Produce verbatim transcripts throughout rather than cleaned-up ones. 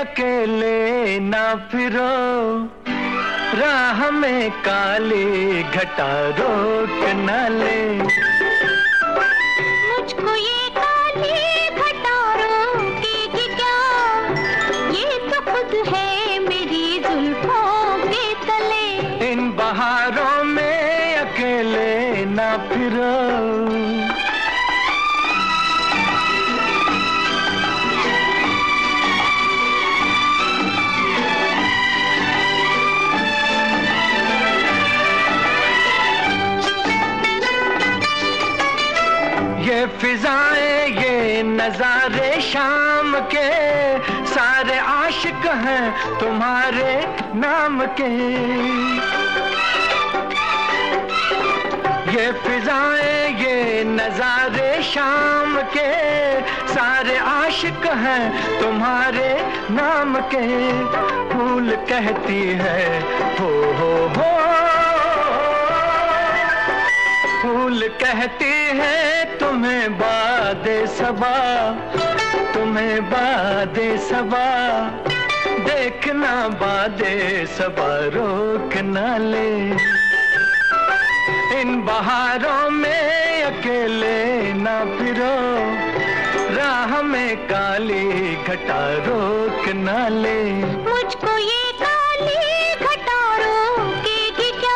अकेले ना फिरो, राह में काली घटा रोक न ले। मुझको ये काली घटा रोकेगी क्या, ये तो खुद है मेरी जुल्फों के तले। इन बहारों में अकेले ना फिरो। ये फिजाएं ये नजारे शाम के, सारे आशिक हैं तुम्हारे नाम के। ये फिजाएं ये नजारे शाम के, सारे आशिक हैं तुम्हारे नाम के। फूल कहती है हो हो हो, फूल कहती है तुम्हें बादे सबा, तुम्हें बादे सबा। देखना बादे सबा रोक न ले। इन बहारों में अकेले ना फिरो, राह में काली घटा रोक न ले। मुझको ये काली घटा रोकेगी क्या।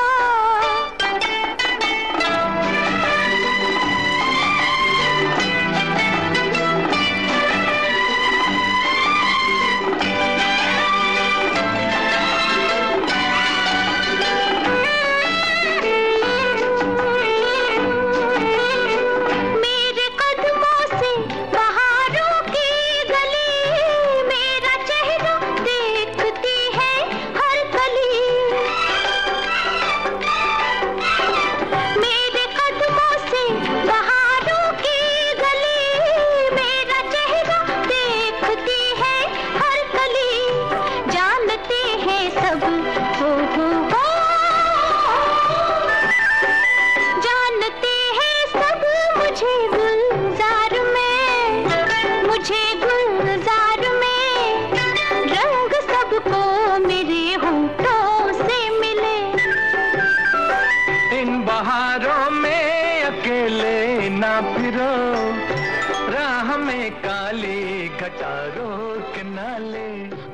बहारों में अकेले ना फिरो, राह में काली घटा रोक न ले।